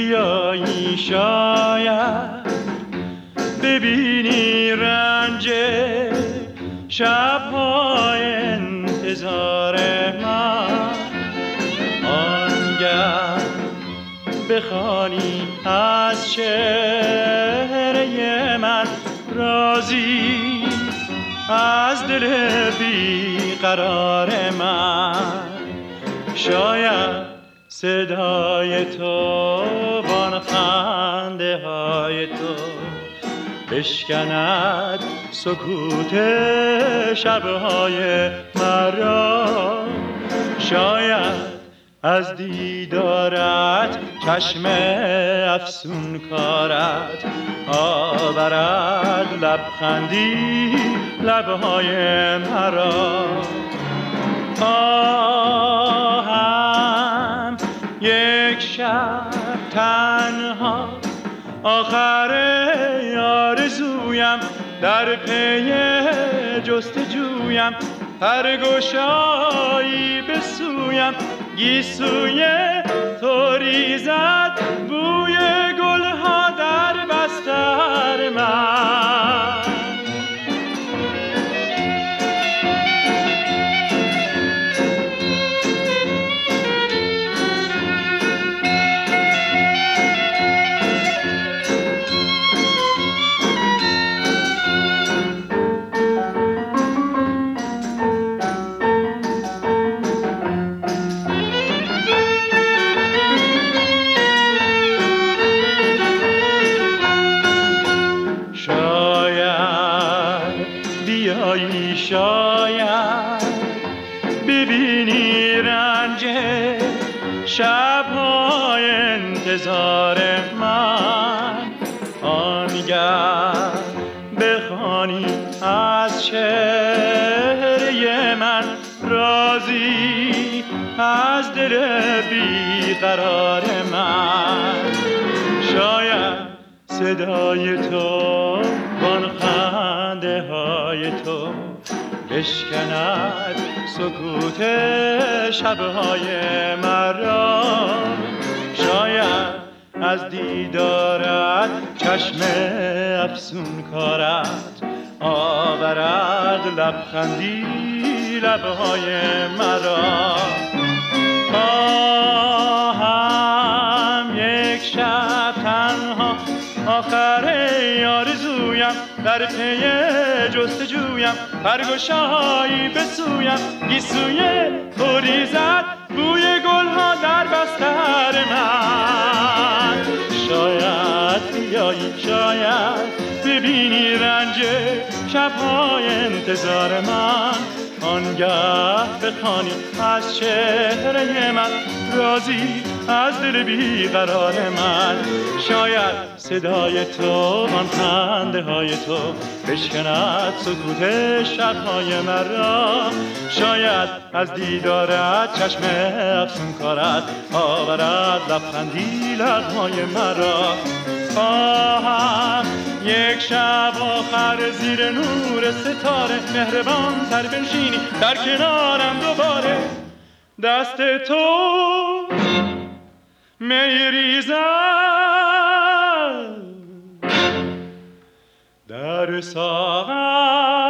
بیایی شاید ببینی رنج شب‌های انتظار من، آنگه بخوانی از چهره من رازی از دل بیقرار من. شاید صدای تو وان خنده های تو بشکند سکوت شبهای مرا. شاید از دیدارت چشم افسون کارت آورد لبخندی لبهای مرا. خواهم یک شب تنها آخر آرزویم در پی جستجویم، پرگشایی بسویم گیسوی تو ریزد بوی گلها در بستر من. شاید ببینی رنج شب‌های انتظار من، آنگه بخوانی از چهره من رازی از دل بیقرار من. شاید صدای تو وان خنده های تو بشکند سکوت شبهای مرا. شاید از دیدارت چشم افسون کارت آورد لبخندی لبهای مرا. یک شب تنها آخر آرزویم در پی جستجویم، پرگشایی بسویم گیسوی تو ریزد بوی گلها در بستر من. شاید بیایی شاید ببینی رنج شب‌های انتظار من، آنگه بخوانی از چهره من رازی از دل بیقرار من. شاید صدای تو آن خنده های تو بشکند سکوت شب‌های مرا. شاید از دیدارت چشم افسون کارت آورد لبخندی لب‌های مرا. خواهم یک شب آخر زیر نور ستاره مهربان تر بنشینی در کنارم دوباره. دست تو میریزد در ساغر